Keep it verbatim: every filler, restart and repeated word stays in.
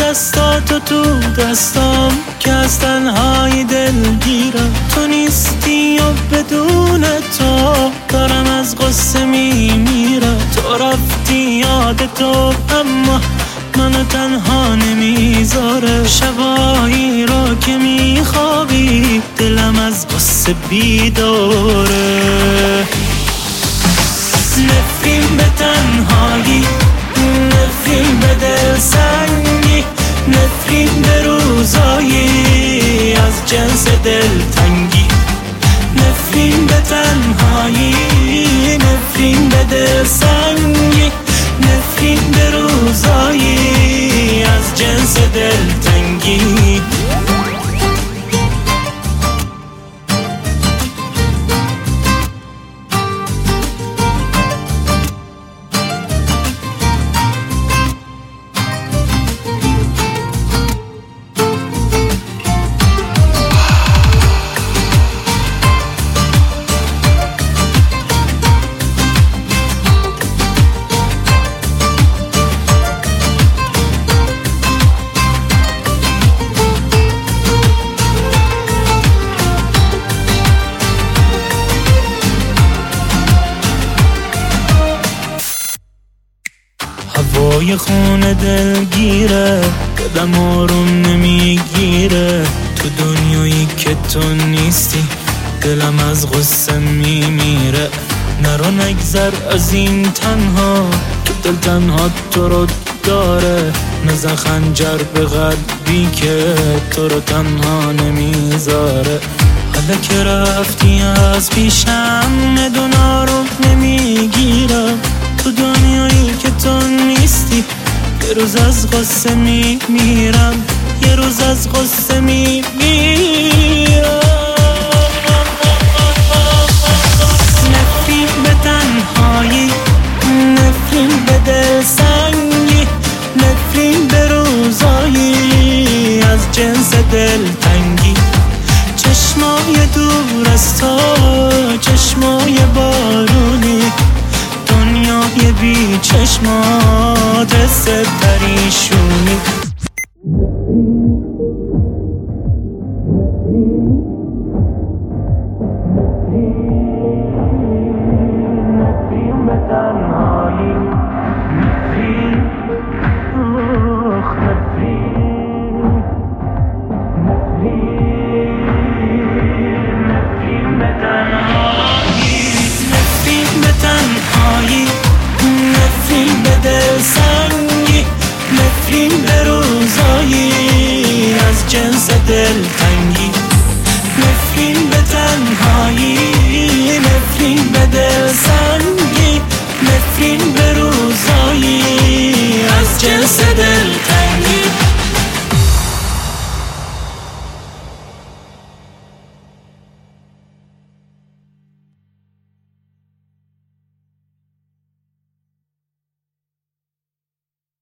دستاتو تو دستام که از تنهایی دلگیرم. تو نیستی و بدون تو دارم از غصه میمیرم. تو رفتی یاد تو اما منو تنها نمیذاره. شبایی رو که میخوابی دلم از غصه بیداره. نفرین به تنهایی، نفرین به دل سنگی، نفرین به روزایی از جنس دلتنگی. نفرین به تنهایی، نفرین به دل سنگی، نفرین به روزایی از جنس دلتنگی. هوای خونه دلگیره، قدم آروم نمیگیره. تو دنیایی که تو نیستی دلم از غصه میمیره. نرو نگذر از این تنها که دل تنها تو رو داره. نزن خنجر به قلبی که تو رو تنها نمیذاره. حالا که رفتی از پیشم ندون آروم نمیگیرم. تو دنیایی که تو نیستی یه روز از غصه میمیرم، یه روز از غصه میمیرم. نفرین به تنهایی، نفرین به دل سنگی، نفرین به روزایی از جنس دلتنگی. چشمای دور از تو، چشمای بارونی، دنیای بی چشمات سه پریشونی. نفرین به تنهایی، نفرین، اوخ نفرین، نفرین، نفرین به تنهایی، نفرین به تنهایی، نفرین به دل سنگی، نفرین به روزایی از جنس دلتنگی. نفرین به تنهایی، نفرین به دل سنگی، نفرین به روزایی از جنس دلتنگی.